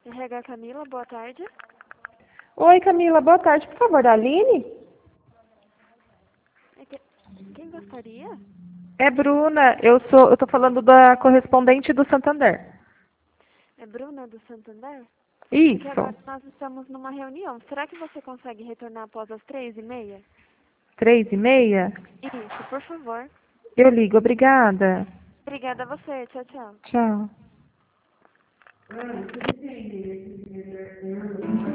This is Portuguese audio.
RH Camila, boa tarde. Oi, Camila, boa tarde. Por favor, Aline? Quem gostaria? É Bruna. Eu tô falando da correspondente do Santander. É Bruna do Santander? É que Isso. agora nós estamos numa reunião. Será que você consegue retornar após as 3h30? 3h30? Isso, por favor. Eu ligo, obrigada. Obrigada a você. Tchau, tchau. Tchau.